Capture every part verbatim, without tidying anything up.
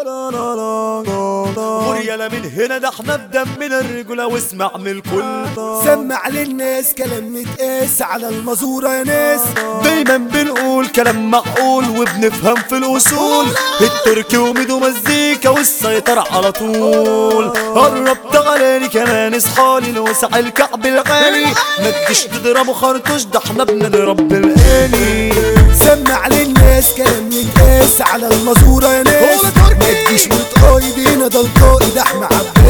غريالة من هنا ده احنا بدمنا الرجولة واسمع من الكل. سمع للناس كلام متقاس على المزورة يا ناس. دايما بنقول كلام معقول وبنفهم في الأصول. التركي وميدو مزيكا والسيطرة على طول. قربت علاني كمان اصحالي لوسع الكعب العالي. متجيش تضربوا خرطوش ده احنا بنضرب بالآلي. سمع للناس كلام متقاس على المزورة يا ناس. متجيش متقايدين ده القائد احمد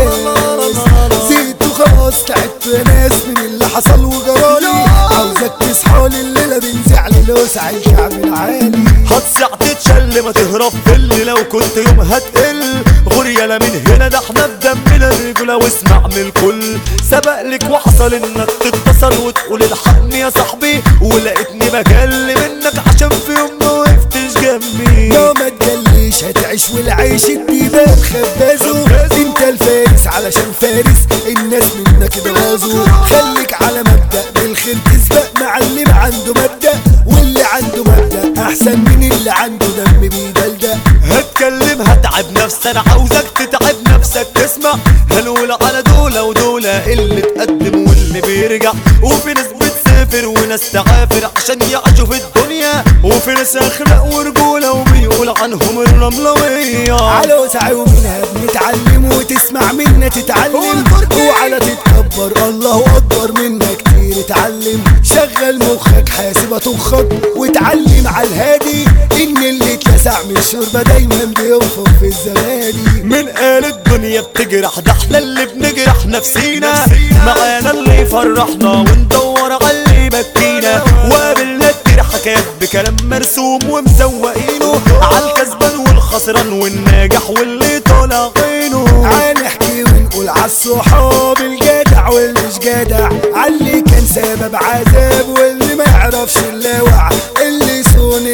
عباس. زيتوا خلاص تعبتوا يا ناس من اللي حصل وجرالي. عاوزك تصحالي الليلة بنزعل لوسع الكعب العالي. هتسع تتشل ما تهرب اللي لو كنت يوم هتقل. غريالة من هنا ده احنا بدمنا الرجولة واسمع من الكل. سبق لك وحصل انك تتصل وتقول الحقني يا صاحبي. ولقيتني بكلم منك عشان في يوم ما وقفتش جنبي. لا ما تجليش هتعيش والعيش الديبان خبازه. انت الفارس علشان فارس الناس منك اتغازوا. خليك على مبدأ بالخير تسبق مع اللي ما عنده مبدأ. واللي عنده مبدأ احسن من اللي عنده دم بيدلدق. هتكلم هتعب نفسك انا عاوزك تتعب نفسك تسمع. هنقول على دولة ودولة اللي تقدم واللي بيرجع. وفي ناس بتسافر وناس تعافر عشان يعيشوا في الدنيا. وفي ناس اخلاق ورجولة وبيقول عنهم الرملوية. على وسع ومنها بنتعلم وتسمع منا تتعلم. وعلى تتكبر الله اكبر منا كتير اتعلم. شغل مخك حاسب هتخط وتعلم على الهادي. ان اللي اتلسع من الشوربة دايما بينفخ في الزبادي. من قال الدنيا بتجرح ده احنا اللي بنجرح نفسينا. معانا اللي يفرحنا وندور على اللي يبكينا. وقابلنا كتير حكايات بكلام مرسوم ومسوقينه. عالكسبان والخسران والناجح واللي طالع عينه. هنحكي ونقول عالصحاب الجدع والمش جدع. عاللي كان سبب عذاب واللي ما يعرفش اللاوع. اللي يصون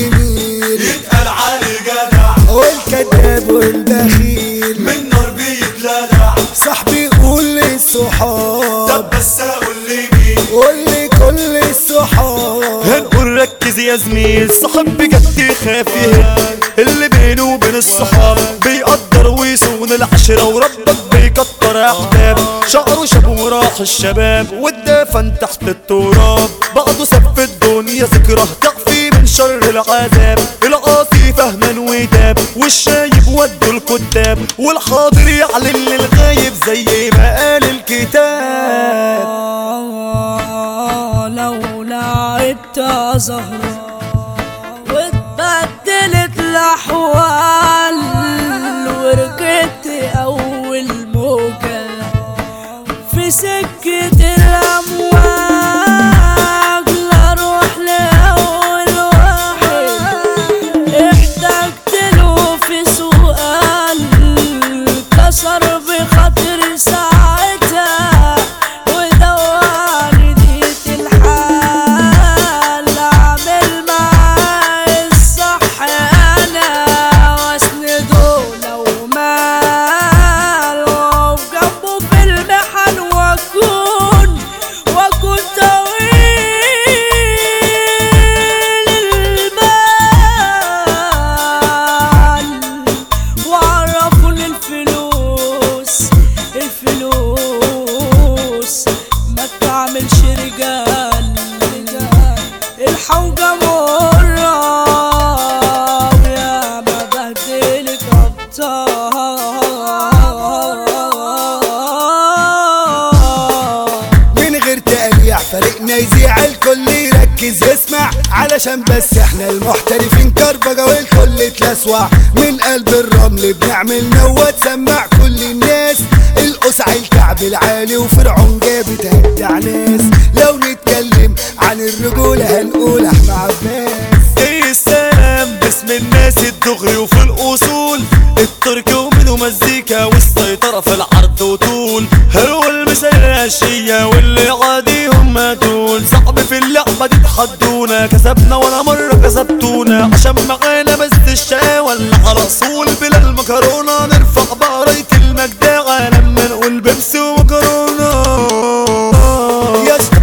الجميل يتقال على الجدع. والكذاب والبخيل من نار بيتلدع. صاحبي قول للصحاب. طب بس اقول لي مين؟ قول لي كل الصحاب. هنقول ركز يا زميل صاحب بجد يخاف يهان. اللي بينه وبين الصحاب بيقدر ويصون العشرة. وربك بيكتر احباب. شعره شاب وراح الشباب والدفن تحت التراب. بعضه ساب في الدنيا ذكرى تعفي من شر العذاب. القاسي فهما وتاب والشايب ودوا الكتاب. والحاضر يعلن للغايب زي ما قال الكتاب. لو لعبت زهرة واتبدلت الأحوال وركبت أول موجة في سكة الأمواج. لأروح لأول واحد احتجت له في سؤال. كسر بخاطر ساعتها ودواني ديت الحال. أعمل معاه الصح أنا واسنده لو مال. وأقف جنبه في المحن وأكون وأكون طويل البال. وأعرفه للفلوس الفلوس ما تعملش رجال. الحوجة مرة ويا ما بهدلك أبطال. من غير تقليع فريقنا يذيع الكل يركز يسمع. علشان بس احنا المحترفين كربجة والكل اتلسوع. من قلب الرمل بنعمل نوة تسمع كل الناس. القصع الكعب العالي وفرعون جابت هدع ناس. لو نتكلم عن الرجولة هنقول احمد عباس. ايه السلام باسم الناس الدغري وفي الاصول. التركي وميدو مزيكا والسيطرة في العرض وطول. هرول المثال الاشية واللي عاديهم ما دول. صعب في اللعبة دي تحدونا. كسبنا ولا مرة كسبتونا. عشان معانا بس الشقاوة اللي على اصول بلا المكرونة. نرفع بقراية المجدعة لما نقول بيبسي ومكرونة. يا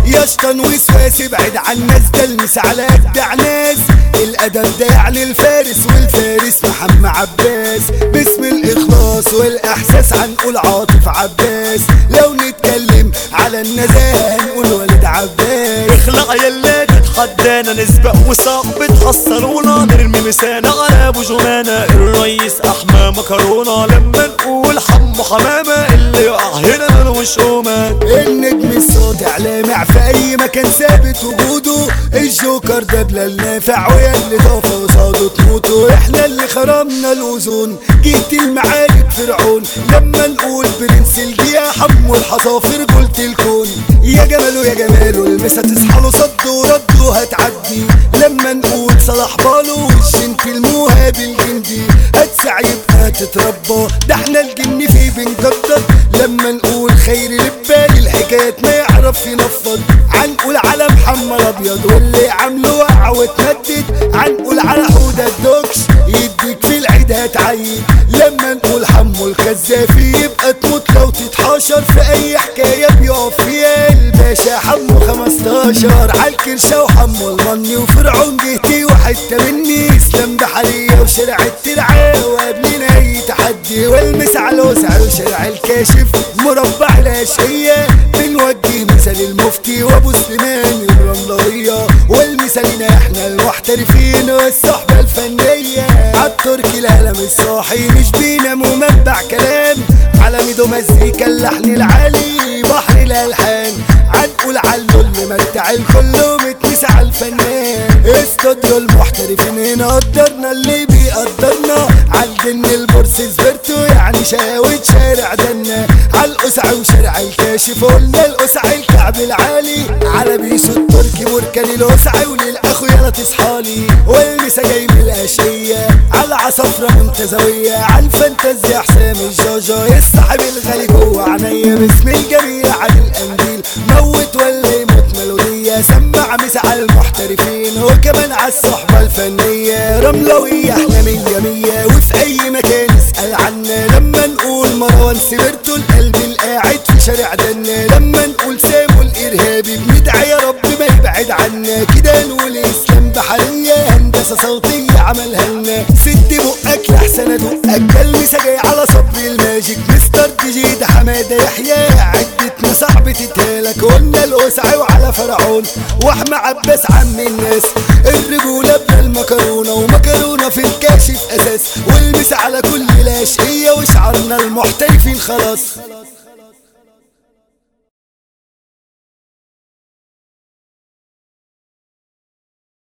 شيطان وسواس ابعد عن الناس ده المس على اجدع ناس. الادب ده يعني الفارس والفارس محمد عباس. باسم الاخلاص والاحساس هنقول عاطف عباس. لو نتكلم على النزاهه هنقول وليد عباس. اخلع يلا تتحدانا نسبق وصعب تحصلونا نرمي مسانا على ابو جمانة الرئيس احمى مكرونة. لما نقول حمو حمامة اللي يقع هنا ملوش قومة. النجم الساطع لامع في اي مكان ثابت وجوده. الجوكر ده بلال نافع ويا اللي طاف قصاده تموتوا. احنا اللي خرمنا الوزون جهة المعارك فرعون. لما نقول برنس الجيا حمو الحصافر قلت الكون. يا جماله يا جماله المسا تصحى صدوا ردوا هتعدي. لما نقول صلاح بالو والجنت الموهب الجندي هتسعى يبقى تتربى. ده احنا الجن فيه بنقدر. لما نقول خير لبالي الحكايات ما يعرف ينفض. عنقول على محمد ابيض واللي عامله وقع وتمدد. عنقول على حوده الدوكش يديك في العيد هتعيد. لما نقول حمو الخزافي يبقى تموت لو تتحاشر في اي حكايه بيقف فيها الباشا حمو خمستاشر. عالكرشه وحمو المني وفرعون جهتي وحته مني. اسلام بحريه وشارع الترعه وقبلنا اي تحدي. والمس على الوسع وشارع الكاشف مربع الاشقيه. بنوجه مثل المفتي وابو سليمان الرملويه. والمثالنا احنا المحترفين والصحبه الفنيه. عالتركي القلم الصاحي مش بينام ومنبع كلام. على ميدو مزيكا اللحن العالي بحر الالحان. عنقول علو اللي متع الكل ومتمس على الفنان. استوديو المحترفين هنا قدرنا اللي بيقدرنا. عالجن البورس سبرتو يعني شاوي شارع دنا. عالقسع وشارع الكاشف قلنا القسع الكعب العالي. على بيسو التركي بركان القسع وللاخو يلا تصحالي. والمسا جاي من الاشقيه على عصفره منتزويه. عالفانتازيا حسام الجاجا الصاحب الغالي جوه عينيا. باسم الجميع عن القنديل موت ولا يموت ميلوديه. سمع مسا على المحترفين وكمان على الصحبه الفنيه. رملويه احنا مية مية وفي اي مكان اسال عنا. لما نقول مروان سبرتو القلب القاعد في شارع دنا. لما نقول سامو الارهابي بندعي يا رب ما يبعد عنا. كده نقول اسلام بحريه هندسه صوتيه عملها لنا. سد بقك لحسن ادقك المسا جاي على صبري الماجيك. مستر ديجي ده حماده يحيى عدتنا صعب تتهالك. قلنا القسع وعلى فرعون واحمى عباس عم الناس. الرجوله ابن المكرونه ومكرونه في الكاشف اساس. والمس على كل الاشقيه وشعرنا المحترفين خلاص.